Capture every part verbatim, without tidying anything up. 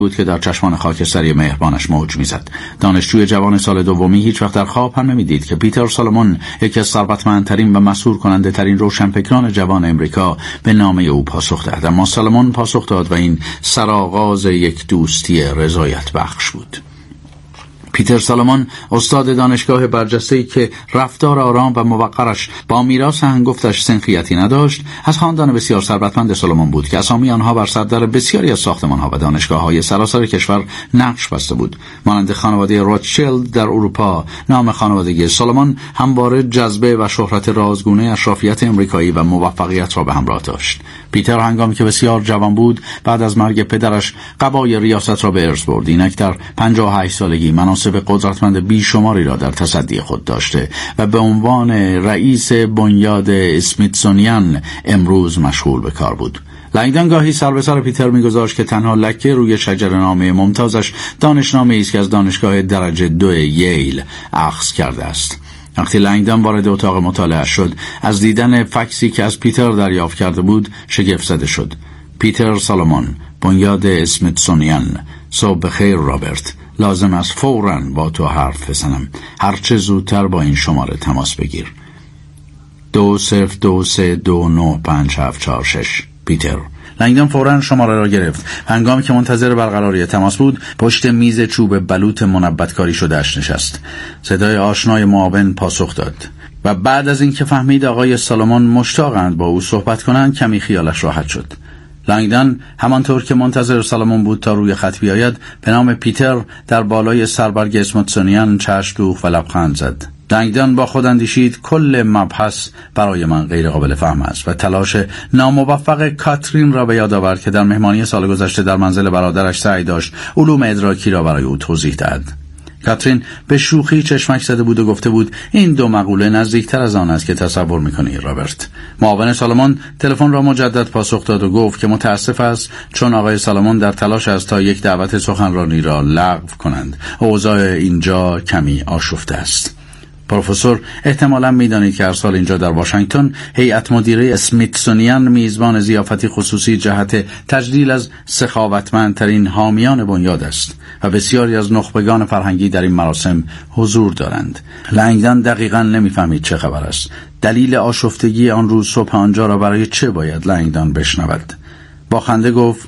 بود که در چشمان خاکستری مهربانش موج میزد. دانشجوی جوان سال دومی هیچ وقت در خواب هم نمیدید که پیتر سالمون، یکی از ثروتمندترین و مسحور کننده ترین روشنفکران جوان امریکا، به نامه او پاسخ دهد. اما سالمون پاسخ داد و این سرآغاز یک دوستی رضایت بخش بود. پیتر سالمون، استاد دانشگاه برجسته‌ای که رفتار آرام و موقرش با میراث هنگفتش سنخیتی نداشت، از خاندان بسیار ثروتمند سالمون بود که اسامی آنها بر سردر بسیاری از ساختمان‌ها و دانشگاه‌های سراسر کشور نقش بسته بود. مانند خانواده روتشیلد در اروپا، نام خانوادگی سالمون همواره جذبه و شهرت رازگونه اشرافیت امریکایی و موفقیت را به همراه داشت. پیتر هنگامی که بسیار جوان بود، بعد از مرگ پدرش قبای ریاست را به ارث برد. اینک در پنجاه و هشت سالگی مناصب قدرتمند بیشماری را در تصدی خود داشته و به عنوان رئیس بنیاد اسمیتسونیان امروز مشغول به کار بود. لنگدن گاهی سر به سر پیتر می‌گذاشت که تنها لکه روی شجره‌نامه ممتازش دانشنامه‌ای است که از دانشگاه درجه دو ییل اخذ کرده است. وقتی لنگدن وارد اتاق مطالعه شد، از دیدن فکسی که از پیتر دریافت کرده بود شگفت زده شد. پیتر سالمون، بنیاد اسمیتسونیان. صبح بخیر رابرت، لازم است فوراً با تو حرف بزنم. هرچه زودتر با این شماره تماس بگیر. دو صفر دو سه دو نه پنج هفت چهار شش. پیتر. لنگدن فوراً شماره را گرفت. هنگامی که منتظر برقراری تماس بود، پشت میز چوب بلوط منبتکاری شده‌اش نشست. صدای آشنای معاون پاسخ داد و بعد از اینکه فهمید آقای سالمون مشتاقند با او صحبت کنند، کمی خیالش راحت شد. لنگدن همانطور که منتظر سالمون بود تا روی خط بیاید، به نام پیتر در بالای سربرگ اسمیتسونیان چشم دوخت و لبخند زد. لنگدن با خود اندیشید کل مبحث برای من غیر قابل فهم است و تلاش ناموفق کاترین را به یاد آورد که در مهمانی سال گذشته در منزل برادرش سعی داشت علوم ادراکی را برای او توضیح دهد. کاترین به شوخی چشمک زده بود و گفته بود این دو مقوله نزدیکتر از آن است که تصور می‌کنی رابرت. معاون سالمون تلفن را مجدد پاسخ داد و گفت که متاسف است چون آقای سالمون در تلاش است تا یک دعوت سخنرانی را لغو کنند. اوضاع اینجا کمی آشفته است. پروفسور احتمالاً می‌دانید که هر سال اینجا در واشنگتن هیئت مدیره اسمیتسونیان میزبان ضیافتی خصوصی جهت تجلیل از سخاوتمندترین حامیان بنیاد است و بسیاری از نخبگان فرهنگی در این مراسم حضور دارند. لنگدن دقیقاً نمی‌فهمید چه خبر است. دلیل آشفتگی آن روز صبح آنجا را برای چه باید لنگدن بشنود؟ با خنده گفت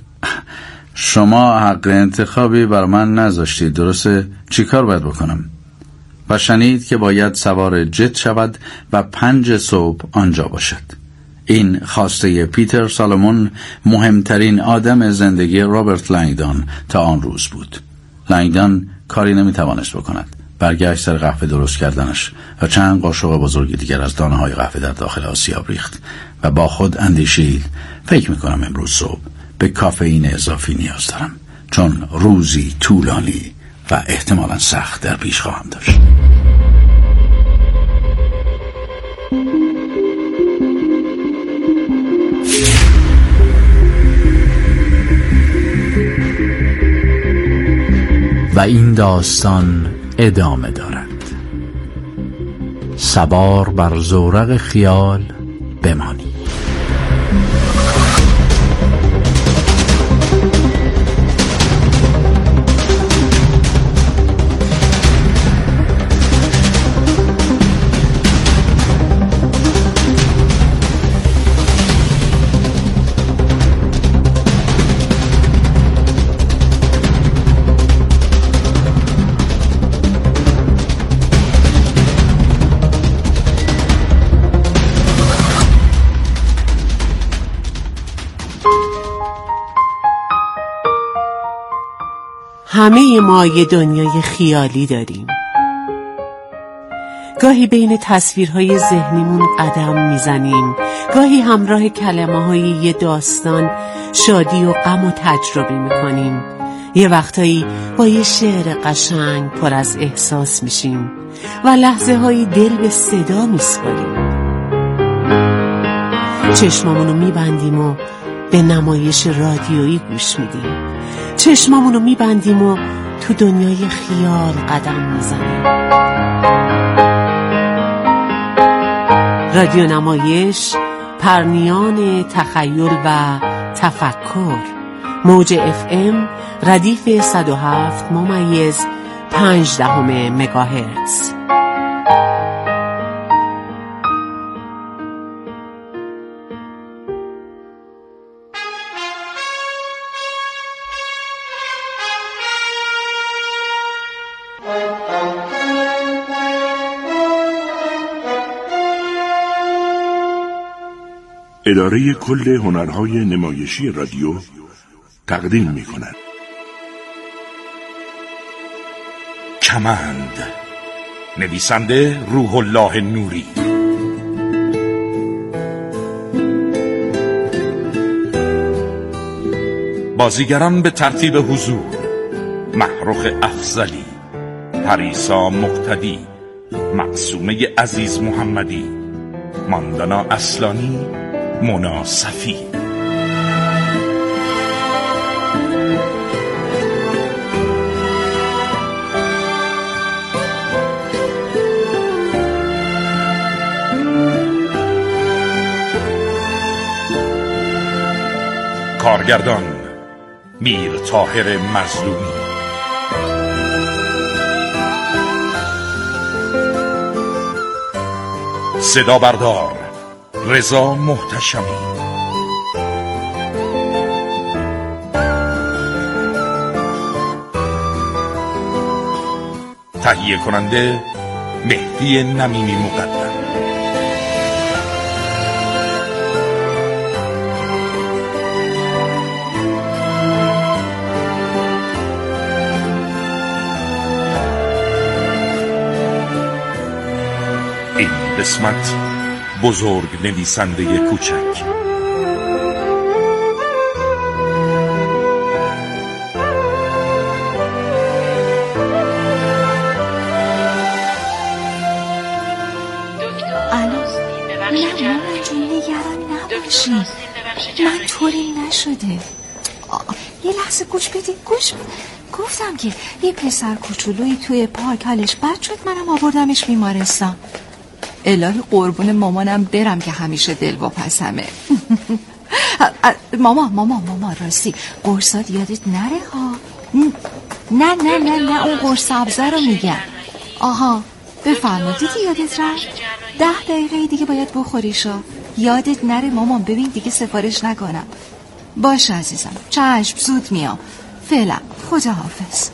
شما حق انتخابی بر من نذاشتید، درسته؟ چیکار باید بکنم؟ و شنید که باید سوار جت شود و پنج صبح آنجا باشد. این خواسته پیتر سالمون مهمترین آدم زندگی رابرت لنگدن تا آن روز بود. لنگدن کاری نمیتوانست بکند. برگشت سر قهوه درست کردنش و چند قاشق بزرگ دیگر از دانه های قهوه در داخل آسیاب ریخت و با خود اندیشید فکر میکنم امروز صبح به کافئین اضافی نیاز دارم، چون روزی طولانی و احتمالاً سخت در پیش خواهم داشت. و این داستان ادامه دارد. سوار بر زورق خیال بمانی. همه ما یه دنیای خیالی داریم. گاهی بین تصویرهای ذهنیمون قدم میزنیم، گاهی همراه کلمه‌های یه داستان شادی و غم و تجربه میکنیم. یه وقتایی با یه شعر قشنگ پر از احساس میشیم و لحظه هایی دل به صدا میسپاریم. چشمامونو میبندیم و به نمایش رادیویی گوش میدیم. چشمامونو میبندیم و تو دنیای خیال قدم میزنیم. رادیو نمایش، پرنیان تخیل و تفکر، موج اف ام ردیف صد و هفت ممیز پنج دهم مگاهرتز. اداره کل هنرهای نمایشی رادیو تقدیم می کند کمند، نویسنده روح الله نوری، بازیگران به ترتیب حضور: محروق افضلی، پریسا مقتدی، معصومه عزیز محمدی، ماندانا اصلانی، مونا صفی. کارگردان میر طاهر مظلومی، صدا بردار رضا محتشمی، تهیه کننده مهدی نمیمی مقدم. این قسمت بزرگ نویسنده کوچک. من طوری نشده. یه لحظه گوش بدید، گوش بدید. گفتم که یه پسر کوچولویی توی پارک حالش بد شد، منم آوردمش بیمارستان. الهی قربون مامانم برم که همیشه دلواپسمه. ماما ماما ماما راستی قرصات یادت نره ها. نه نه نه نه اون قرص سبزه رو میگم. آها بفرما، دیدی یادت رفت؟ ده دقیقه دیگه باید بخوریشا. یادت نره مامان، ببین دیگه سفارش نکنم. باش عزیزم، چشم، زود میام. فعلا خدا حافظ.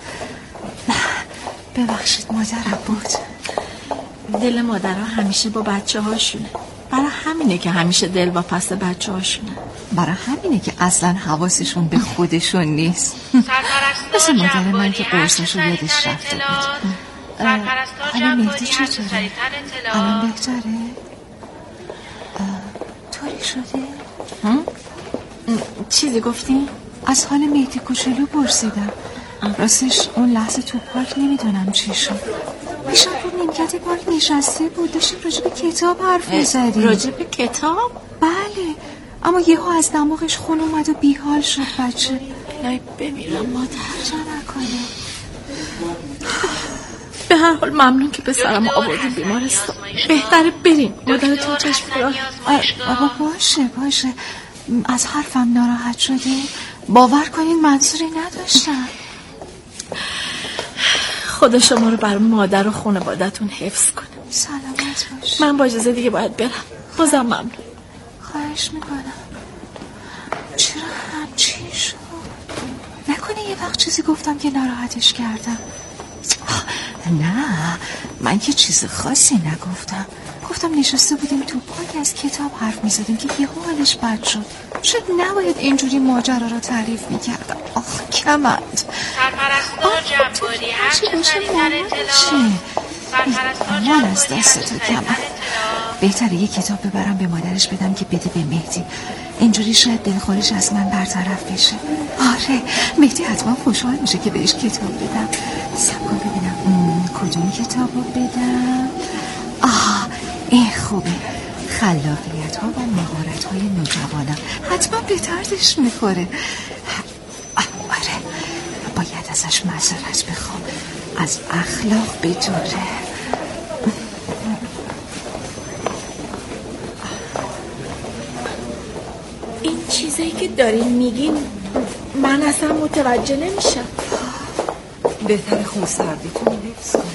ببخشید مادرم بود. دل مادرها همیشه با بچه هاشونه. برای همینه که همیشه دل با پس بچه هاشونه. برای همینه که اصلا حواسشون به خودشون نیست. مثل مادر من که قرصشو یادش رفته بود. حالا مهدی چطوره؟ الان بهتره؟ طوری شده؟ چیزی گفتی؟ از حال مهدی کوچولو پرسیدم. راستش اون لحظه تو پارک نمیدونم چی شد. میشم رو نیمکت پارک نشسته بود، داشتیم راجب کتاب حرف میزدیم. راجب کتاب؟ بله، اما یهو از دماغش خون اومد و بیحال شد بچه. الهی بمیرم مادر. چه نکنه. به هر حال ممنون که پسرم آوردیم بیمارستان. بهتره بریم. مادرتون چشم فرا. بابا باشه باشه. از حرفم ناراحت شده؟ باور کنین منظوری نداشتم. خدا شما رو بر مادر و خانواده‌تون حفظ کنه. سلامت باش. من با اجازه دیگه باید برم. بازم ممنون. خواهش میکنم. چرا همچین شد؟ نکنه یه وقت چیزی گفتم که ناراحتش کردم. نه، من که چیز خاصی نگفتم. گفتم نشسته بودیم تو پارک از کتاب حرف میزدیم که یه حالش بد شد. شاید نباید اینجوری ماجرا رو تعریف میکردم. آخ کمند. سرپرستار جباری هر چه سریعتر اطلاع. مامان از دست تو کمند. بهتره یه کتاب ببرم به مادرش بدم که بده به مهدی. اینجوری شاید دلخورش از من برطرف بشه. آره مهدی حتما خوشحال میشه که بهش کتاب بدم. سب کن ببینم کدوم کتاب رو بدم. آه این خوبه. خلاقیت ها و مهارت های نوجوانان. حتما به دردش میخوره. آره باید ازش معذرت بخوام. از اخلاق بدوره. این چیزایی که دارین میگین من اصلا متوجه نمیشم. بهتره خونسردیتون حفظ کنه.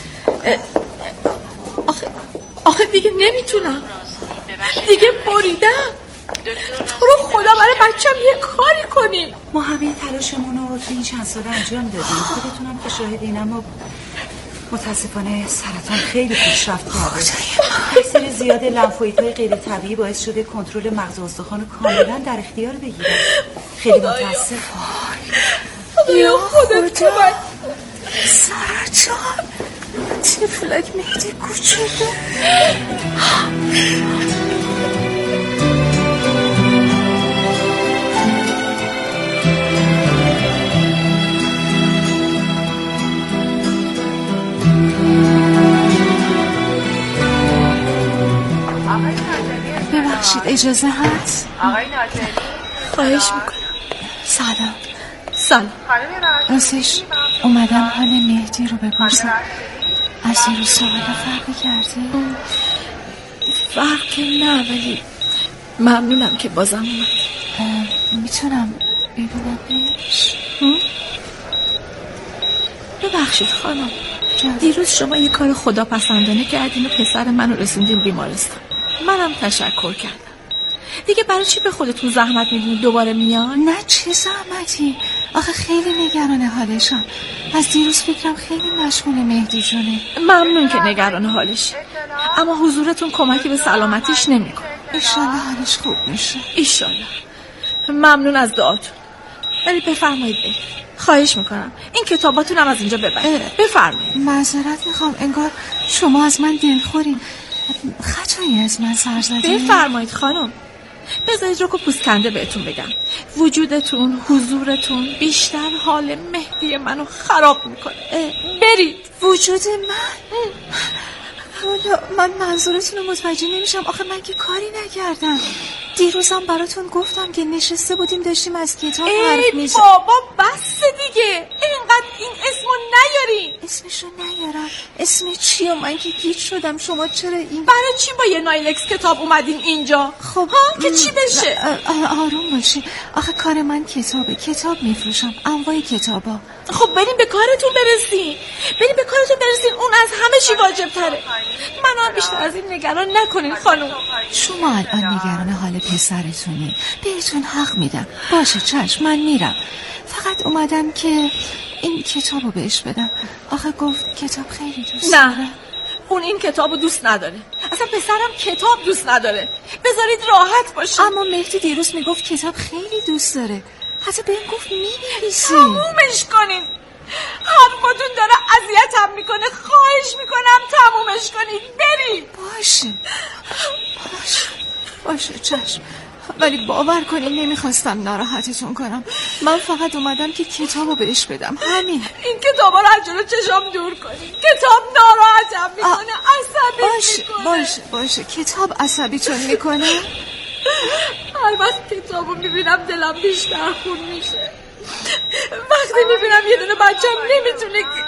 آخه آخه دیگه نمیتونم، دیگه بریدم. تو رو خدا برای بچم یه کاری کنیم. ما همه تلاشمون رو تو این چند سال انجام دادیم، خودتونم که شاهدین، اما متاسفانه سرطان خیلی پیشرفت کرده. اکثر زیاد لنفوئیدهای غیر طبیعی باعث شده کنترل مغز و استخوان کاملا در اختیار بگیره. خیلی متاسفم. یا خودت کمک. سرطان طفلک مهدی کوچولو. ببخشید اجازه هست؟ آقای ناظری خواهش میکنم. سلام. سلام. راستش اومدم حال مهدی رو بپرسم. از این رو سوال فرقی کرده؟ فرق نه، ولی ممنونم که بازم اومد. میتونم ببینمش؟ ببخشید خانم، دیروز شما یه کار خداپسندانه کردین و پسر منو رسوندین بیمارستان. منم تشکر کردم. دیگه برای چی به خودتون زحمت میدین دوباره میان؟ نه چه زحمتی، آخه خیلی نگران حالشم. از دیروز فکرم خیلی مشغول مهدی جونه. ممنون که نگران حالش، اما حضورتون کمکی به سلامتیش نمیکنه. ایشالله حالش خوب میشه. ایشالله. ممنون از دعاتون. ولی بفرمایید برید. خواهش میکنم این کتاباتونم از اینجا ببرید. بفرمایید. معذرت میخوام، انگار شما از من دلخورین. خطایی از من سر زدین. بفرمایید خانم. بذارید رو که پوستکنده بهتون بگم، وجودتون، حضورتون بیشتر حال مهدی منو خراب میکنه. برید. وجود من؟ حالا من منظورتون رو متوجه نمیشم. آخه من که کاری نکردم. دیروزم براتون گفتم که نشسته بودیم داشتیم از کتاب حرف میزدیم. ای بابا بس دیگه، اینقدر این اسمو نیاری. اسمشو نیارم. اسم چیه؟ من که گیج شدم. شما چرا این برای چی با یه نایلکس کتاب اومدین اینجا؟ خب ها که چی بشه؟ آروم باشی. آخه کار من کتابه، کتاب میفروشم، انواع کتابا. خب بریم به کارتون برسین، بریم به کارتون برسین، اون از همه چی واجب تره. منو بیشتر از این نگران نکنین خانم. شما الان نگران حال پسرتونی، بهتون حق میدم. باشه چشم، من میرم. فقط اومدم که این کتابو بهش بدم. آخه گفت کتاب خیلی دوست نه داره. اون این کتابو دوست نداره، اصلا پسرم کتاب دوست نداره. بذارید راحت باشه. اما مهدی دیروز میگفت کتاب خیلی دوست داره، حتی بهم گفت مینویسی. تمومش کنین، حرفاتون داره اذیتم میکنه. خواهش میکنم تمومش کنین. برید. باشه باشه باشه چشم، ولی باور کنین نمیخواستم ناراحتتون کنم. من فقط اومدم که کتابو بهش بدم، همین. این کتابا رو از جلو چشام دور کنین. کتاب ناراحتم میکنه، عصبی باشه میکنه. باشه باشه کتاب عصبیتون میکنه. هر وقت کتابو میبینم دلم بیشتر خون میشه. وقتی میبینم یه دونه بچم نمیتونه که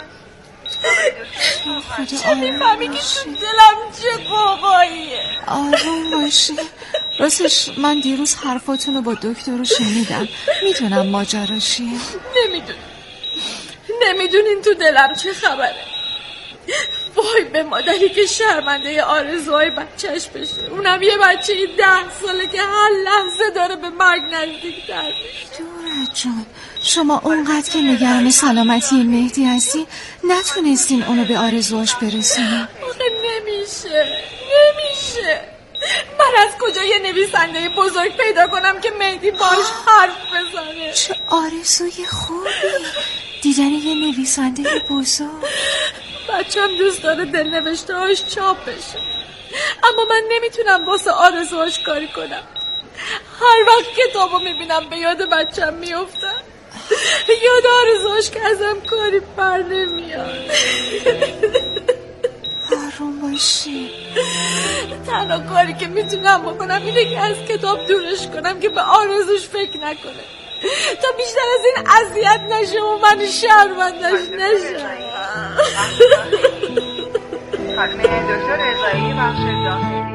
چه میفهمی که تو دلم چه باباییه. آروم باشی. راستش من دیروز حرفاتون رو با دکتر رو شنیدم. میدونم ماجرا چیه. نمیدونم، نمیدونین تو دلم چه خبره. وای به مادری که شرمنده آرزوهای بچهش بشه، اونم یه بچه ده ساله که هر لحظه داره به مرگ نزدیک تر میشه. دورت جان، شما اونقدر که نگران سلامتی مهدی هستی نتونستین اونو به آرزوهاش برسونین. آخه نمیشه نمیشه. من از کجا یه نویسنده بزرگ پیدا کنم که مهدی باش حرف بزنه؟ چه آرزوی خوبی دیدن یه نویسنده بزرگ. بچه‌م دوست داره دل نوشته هاش چاپ بشه، اما من نمیتونم واسه آرزوهاش کاری کنم. هر وقت کتابو میبینم به یاد بچه‌م میافتم، یاد آرزوهاش که ازم کاری بر نمیاد. آروم باشی. تنها کاری که میتونم بکنم اینه که از کتاب دورش کنم که به آرزوش فکر نکنه، تا بیشتر از این اذیت نشه و من شرمندش نشم. خانم دکتر رضایی بخش داخلی.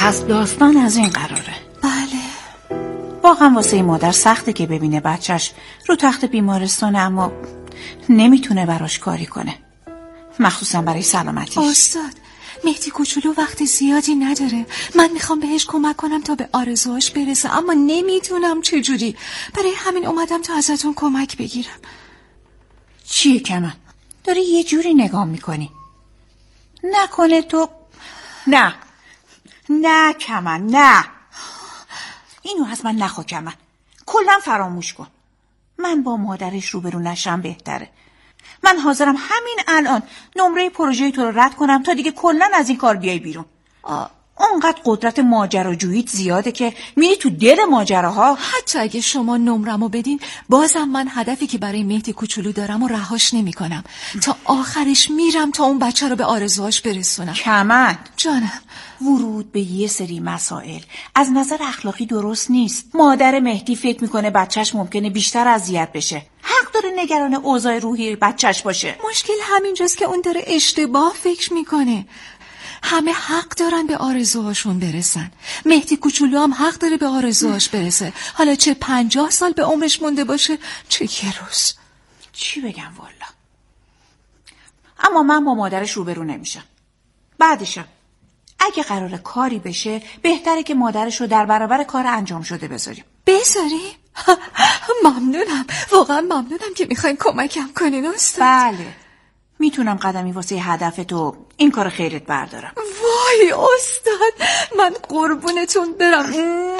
پس داستان از این قراره. بله. واقعا واسه این مادر سخته که ببینه بچهش رو تخت بیمارستانه اما نمیتونه براش کاری کنه، مخصوصا برای سلامتیش. استاد، مهدی کوچولو وقت زیادی نداره. من میخوام بهش کمک کنم تا به آرزوهاش برسه، اما نمیتونم چجوری. برای همین اومدم تا ازتون کمک بگیرم. چیه کمن؟ داری یه جوری نگاه میکنی نکنه تو. نه نه کمن، نه، اینو از من نخوا کمن، کلا فراموش کن. من با مادرش روبرو نشم بهتره. من حاضرم همین الان نمره پروژه تو رو رد کنم تا دیگه کلا از این کار بیای بیرون. اونقدر قدرت ماجراجوییت زیاده که میری تو دل ماجراها. حتی اگه شما نمرمو بدین بازم من هدفی که برای مهدی کوچولو دارم و رهاش نمی کنم. تا آخرش میرم تا اون بچه رو به آرزوهاش برسونم. کمن جانم، ورود به یه سری مسائل از نظر اخلاقی درست نیست. مادر مهدی فکر میکنه بچهش ممکنه بیشتر اذیت بشه. حق داره نگران اوضاع روحی بچهش باشه. مشکل همینجاست که اون داره اشتباه فکر میکنه. همه حق دارن به آرزوهاشون برسن. مهدی کوچولو هم حق داره به آرزوهاش برسه، حالا چه پنجاه سال به عمرش مونده باشه چه یه روز. چی بگم والا. اما من با مادرش روبرو نمیشم. بعدشم اگه قراره کاری بشه بهتره که مادرش رو در برابر کار انجام شده بذاریم. بذاریم؟ ممنونم، واقعا ممنونم که میخواین کمکم کنین استاد. بله، میتونم قدمی واسه هدف تو این کار خیرت بردارم. وای استاد، من قربونتون برم.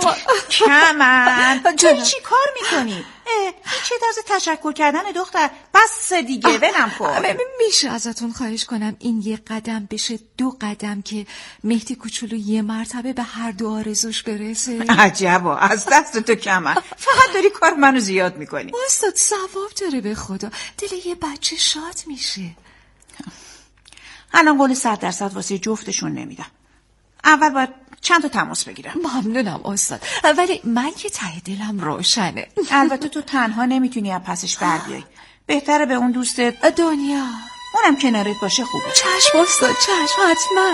کمن تو چی کار میکنی؟ چه طرز تشکر کردن دختر؟ بس دیگه ولم کن. میشه ازتون خواهش کنم این یه قدم بشه دو قدم که مهدی کوچولو یه مرتبه به هر دو آرزوش برسه؟ عجبا، از دست تو کمن. فقط داری کار منو زیاد میکنی. استاد ثواب داره به خدا، دل یه بچه شاد میشه. الان قول صد درصد واسه جفتشون نمیدم. اول باید چند تا تماس بگیرم. ممنونم استاد، ولی من که ته دلم روشنه. البته تو تنها نمیتونی از پسش بر بیای. بهتره به اون دوستت دنیا اونم کنارت باشه. خوبه. چشم استاد، چشم، حتما.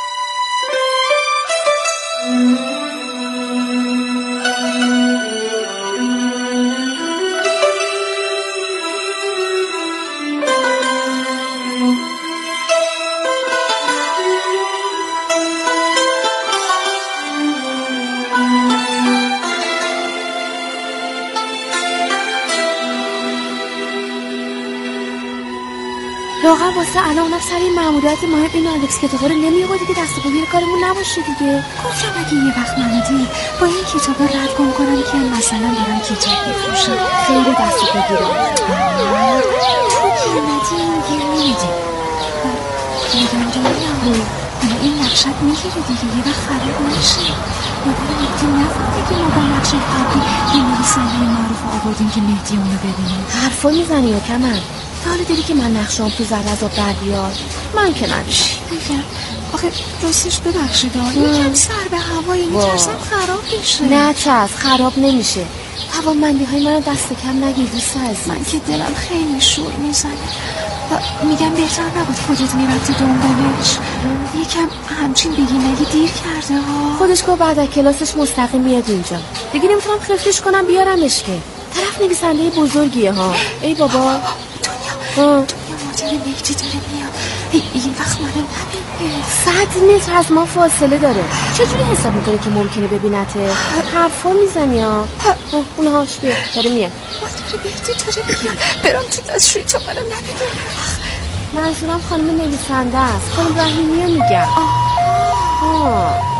واقعا واسه الان اونم سر این معمولیت مهم این الکس کتابا رو نمی‌آوردی که دست پا کارمون نباشه دیگه. گفتم اگه یه وقت منو با این کتابا رد گم کنم که مثلا دارم کتاب می‌فروشم خیلی دست پا گیرم. تو که ندی میگی میگم دنیا این نقشت میگیره دیگه، یه وقت خراب نشه. مادر مهدی نفهمه که ما با نقشه قبلی یه نویسنده معروف آوردیم که مهدی اونو ببینیم. حرفا میزنی یا کمن؟ تا حالا دیدی که من نقشام تو زر از آب در بیاد؟ من که ندیدم. بگم آخه راستش ببخشید یکم سر به هوایی میترسم خراب بشه. نه چشم خراب نمیشه. توانمندی های من دست کم نگیر دوست عزیز. من که دلم خیلی شور میزنه. میگم بهتر نبود خودت میرفتی دنبالش. یکم همچین بگی نگی دیر کرده ها. خودش که بعد از کلاسش مستقیم میاد اینجا. دیگه نمیتونم خفتش کنم بیارمش که. طرف نویسنده بزرگیه ها. ای بابا دنیا دنیا مادر مهدی داره میاد. این وقت منو نبینه. صد متر از ما فاصله داره. چجوری حساب میکنه که ممکنه ببینته؟ حرفا میزنی ها. اون هاش بیا داره میاد. مادر مهدی داره میاد. برام تو دستشوی تا منو نبینه. منظورم خانم نویسنده است. خانم رحیمیه میگم. آه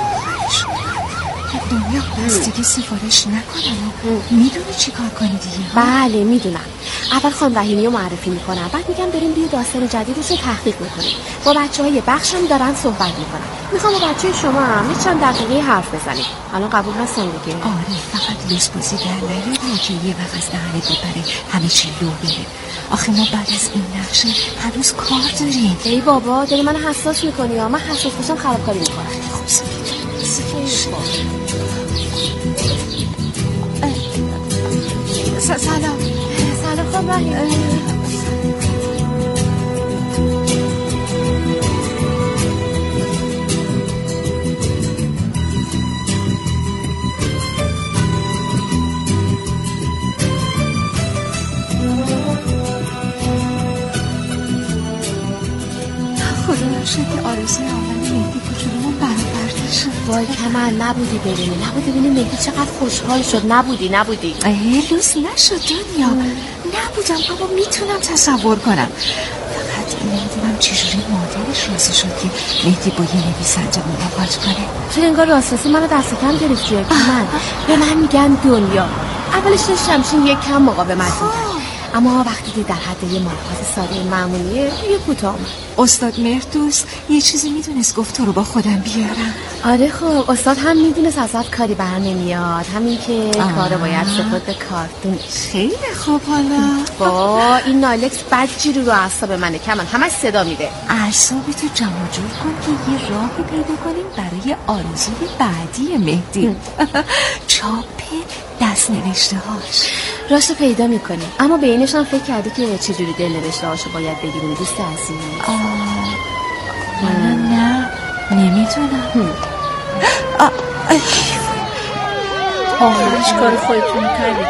دنیا بس دیگه سفارش نکنم. میدونی چی کار کنی دیگه؟ بله میدونم. اول خانم رحیمی رو معرفی میکنم، بعد میگم بریم روی داستان جدیدش رو تحقیق میکنیم. با بچه های بخشم دارن صحبت میکنن. میخوام با بچه شما هم یه چند دقیقه حرف بزنیم. الان قبول هستن دیگه؟ آره، فقط لوس بازی در نیاره که یه وقت از دهنه ببره همه چی لو بره. آخه ما بعد از این نقشه هنوز کار داریم. ای بابا داری من حساس میکنی ها. من حساس باشم خرابکاری میکنم. خب سلام سلام خانم رحیمی. آرزوی اول مهدی کوچولومون برآورده شد. وای کمال نبودی ببینی، نبودی ببینی مهدی چقدر خوشحال شد. نبودی نبودی ای لوس نشد دنیا. نبودم اما میتونم تصور کنم. فقط نمیدونم چجوری مادرش راضی شد که مهدی با یه نویسنده ملاقات کنه. تو انگار راستاسی منو دست کم گرفتی کمال. به من میگن دنیا. اولش داشتم چین یک کم مقاومت می‌کرد، اما وقتی دید در حد یه ملاقات ساده معمولیه یه کوتاه اومد. استاد مهردوس یه چیزی میدونست گفت تو رو با خودم بیارم. آره خب استاد هم میدونست ازت کاری بر نمیاد، همین که کارو باید سپرد به کارتون. خیلی خوب. حالا با این نایلکس بدجوری رو اعصاب منه کمان، همش صدا میده. اعصابتو جمع جور کن که یه راهی پیدا کنیم برای آرزوی بعدی مهدی. چاپ دست نوشته هاش راستو پیدا میکنی، اما به اینش هم فکر کردی که چجوری دل نوشته هاشو باید بگیریم دوست عزیز؟ حالا نه نمیتونم. آخرش کار خودتون کردید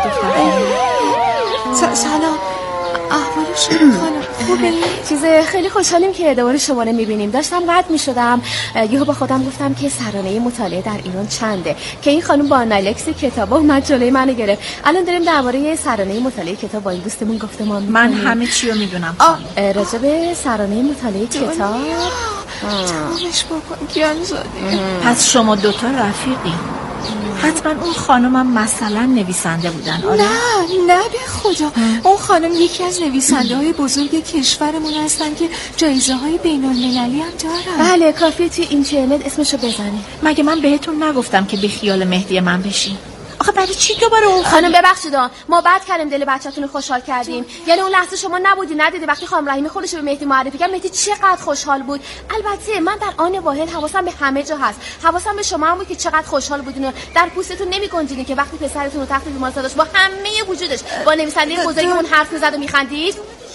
دختر. سلام، احوالش خانم خوبه؟ چیز خیلی خوشحالیم که دوباره شما رو میبینیم. داشتم رد میشدم یهو با خودم گفتم که سرانه مطالعه در ایران چنده که این خانم با نایلکس کتابا اومد جلوی منو گرفت. الان داریم درباره سرانه مطالعه کتاب با این دوستمون گفتمان می‌کنیم. من همه چی رو میدونم. راجع به سرانه مطالعه کتاب تمامش بکن گیان زاده. پس شما دوتا رفیقین. حتما اون خانمم مثلا نویسنده بودن. آره؟ نه نه به خدا. اون خانم یکی از نویسنده های بزرگ کشورمون هستن که جایزه های بین المللی هم دارن. بله کافیه توی اینترنت اسمشو بزنی. مگه من بهتون نگفتم که بی خیال مهدی من بشین؟ آخه برای چی دوباره اون خانم ببخشید ما بعد کردیم دل بچه‌تون رو خوشحال کردیم. یعنی اون لحظه شما نبودی ندیدی وقتی خانم رحیمی خودش به مهدی معرفی کرد مهدی چقدر خوشحال بود. البته من در آن واحد حواسم به همه جا هست. حواسم به شما هم بود که چقدر خوشحال بودین. در پوستتون نمی‌گنجیدین که وقتی پسرتون رو تخت بیمارستان داشت با همه وجودش با نویسنده بزرگمون حرف می‌زد و می‌خندید.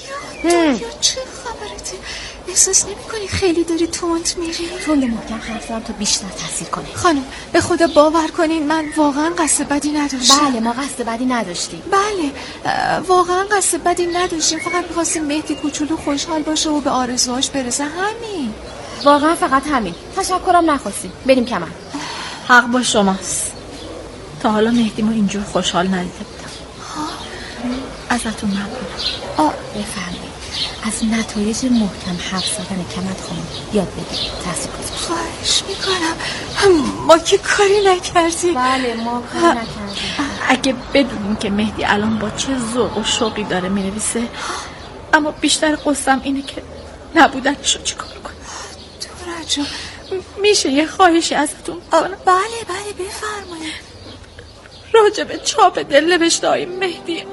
چه خبرته؟ احساس نمی‌کنی خیلی داری تند میری؟ تند محکم حرف زدم تا بیشتر تاثیر کنه. خانم به خدا باور کنین من واقعا قصد بدی نداشتم. بله ما قصد بدی نداشتیم. بله واقعا قصد بدی نداشتیم، فقط می‌خواستیم مهدی کوچولو خوشحال باشه و به آرزوهاش برسه، همین. واقعا فقط همین. تشکرم نخواستیم. بریم کمر. حق با شماست. تا حالا مهدی ما اینجور خوشحال ندیده بودم. ازتون ممنونم. بفرمایید. از نتایج محکم حرف زدن کمت خانم یاد بگیرید. تحصیل کنید. خواهش میکنم. ما که کاری نکردیم. بله ما کاری نکردیم. اگه بدونیم که مهدی الان با چه ذوق و شوقی داره مینویسه، اما بیشتر قصدم اینه که نبودنشو چیکار کنم. دورا جون میشه یه خواهشی ازتون کنم؟ بله بله بفرمایید. راجع به چاپ دل نوشته های مهدی.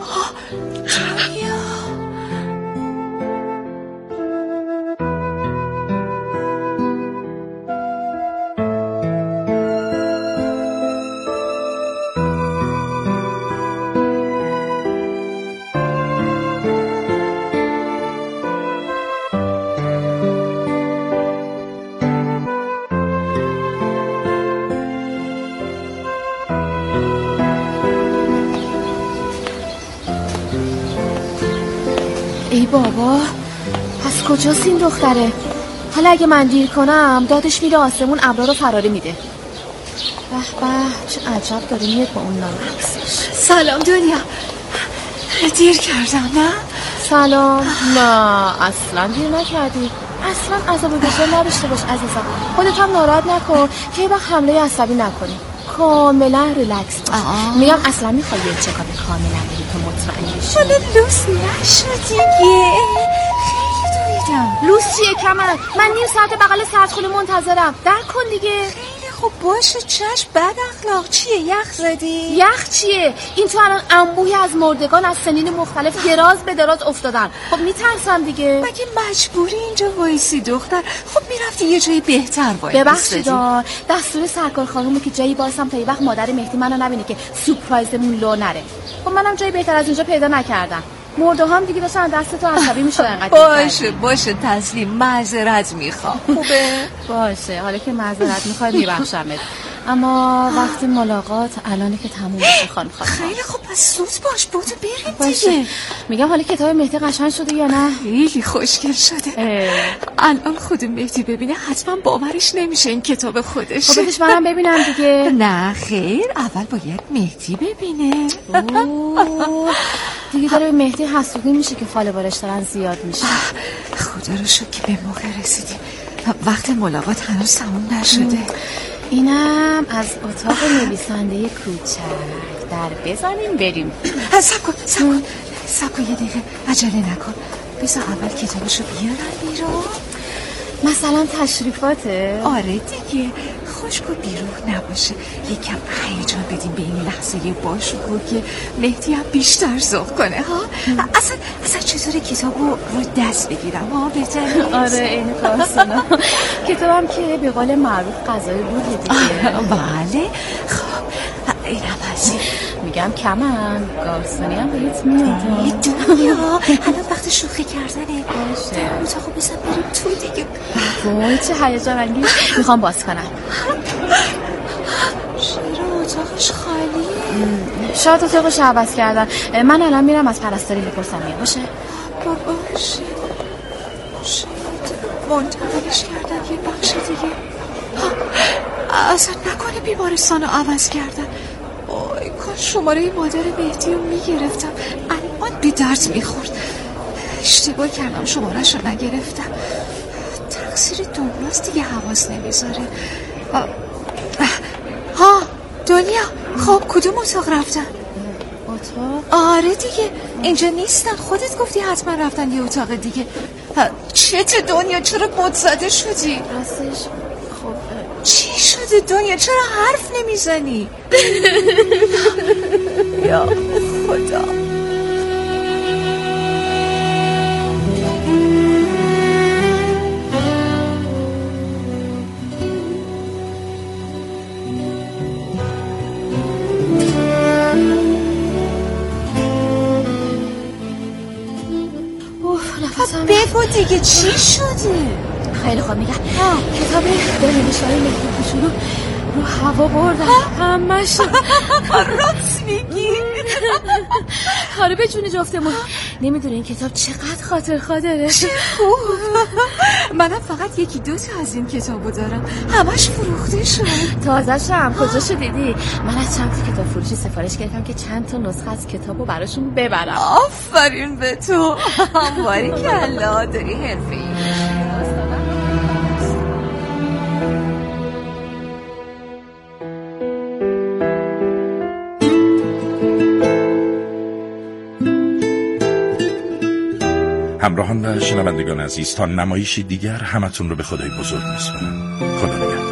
ای بابا پس کجاست این دختره؟ حالا اگه من دیر کنم دادش میره آسمون ابرا رو فراری میده. به به چه عجب داره میاد با اون نامکسش. سلام دنیا، دیر کردم نه؟ سلام. نه اصلا دیر نکردی، اصلا عذاب وجدان نداشته باش عزیزم. خودت هم ناراحت نکن که یه وقت حمله عصبی نکنی، کاملا ریلکس باش. میگم اصلا میخوای یه چکاپ کاملا بری تو مطمئن بشی. حالا لوس نشدی دیگه، خیلی دویدم. لوس چیه کمر؟ من نیم ساعت بغل سردخونه منتظرم، در کن دیگه. خب باشه چشم، بد اخلاق. چیه یخ زدی؟ یخ چیه؟ این تو الان انبوهی از مردگان از سنین مختلف دراز به دراز افتادن. خب میترسم دیگه. مگه مجبوری اینجا وایسی دختر؟ خب میرفتی یه جای بهتر وایسی. ببخشید دستور سرکار خانومه که جایی باسم تا یه وقت مادر مهدی منو نبینه که سورپرایزمون لو نره. خب منم جای بهتر از اینجا پیدا نکردم. مرده هم دیگه داشتن دست تو عصبی میشدن. باشه باشه تسلیم، معذرت میخوام. خوبه؟ باشه حالا که معذرت میخوای میبخشمت. اما وقتی ملاقات الانه که تموم میشه خانم خانم. خیلی خوب، پس زود باش، بودو بریم باشه. دیگه. میگم حالا کتاب مهدی قشنگ شده یا نه؟ خیلی خوشگل شده. الان خود مهدی ببینه حتما باورش نمیشه این کتاب خودشه. خب بدش منم ببینم دیگه. نه خیر، اول باید مهدی ببینه. دیگه داره مهدی حسودی میشه که فالوورش دارن زیاد میشه. خدا رو شکر که به موقع رسیدیم. وقت ملاقات هنوز تموم نشده. اینم از اتاق نویسنده کوچک. در بزنیم بریم. سب کن سب کن سب کن یه دقیقه عجله نکن. بذار اول کتابشو بیارم بیرون. مثلا تشریفاته؟ آره دیگه، خوش با بیروح نباشه. یکم هیجان بدیم به این لحظه باشو که مهدی هم بیشتر ذوق کنه ها. اصلا اصلا چطوره کتابو رو دست بگیرم ها؟ بهتره. آره این کارسنا. کتابم که به قول معروف غذای روحه دیگه. بله. خب این هم هستی. میگم کمن گارسونی هم بهت میاد. دنیا الان وقت شوخی کردنه. باشه اتاقو بزن بریم تو دیگه. وای چه هیجان انگیز. میخوام باز کنم. چرا اتاقش خالیه؟ شاید اتاقش عوض کردن. من الان میرم از پرستاری بپرسم میاد. باشه باشه شاید منتقلش کردن یه بخش دیگه. اصلا نکنه بیمارستان رو عوض کردن. آی کاش شماره مادر مهدی رو میگرفتم، الان بی درد میخورد. اشتباه کردم شمارهش رو نگرفتم. تقصیر دنیاست دیگه، حواس نمیذاره. ها دنیا، خب کدوم اتاق رفتن؟ اتاق؟ آره دیگه اینجا نیستن، خودت گفتی حتما رفتن یه اتاق دیگه. چته دنیا، چرا مدزده شدی؟ راستش خب چی شده دنیا، چرا حرف نمیزنی؟ یا خدا. بگو دیگه چی شده؟ خیلی خوب میگم کتاب بنویسای مهدی کوچولو رو هوا بردن همش. راست میگی؟ آره به جون جفتمون. نمیدونه این کتاب چقدر خاطر خاطره. چه خوب. منم فقط یکی دو تا از این کتابو دارم، همش فروخته شد. تازه شم کجاشو دیدی؟ من از چند تا کتاب فروشی سفارش گرفتم که چند تا نسخه از کتابو براشون ببرم. آفرین به تو. باریکلا داری حرفه‌ای. همراهان و شنوندگان عزیز، تا نمایشی دیگر همتون رو به خدای بزرگ میسپارم. خدا نگهدار.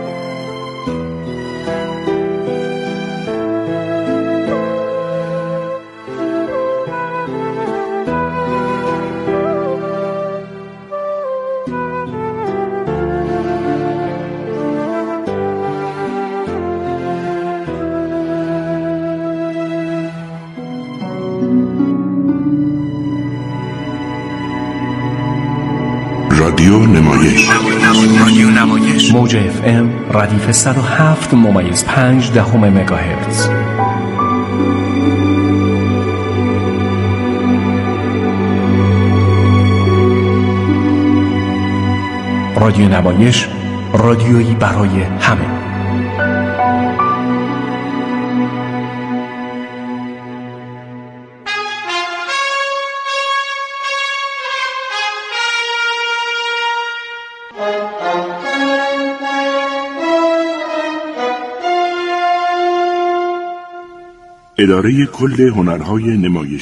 رادیو نمایش رادیو نمایش موج اف ام ردیف صد و هفت ممیز پنج دهم مگاهرتز. رادیو نمایش، رادیویی برای همه. اداره کل هنرهای نمایشی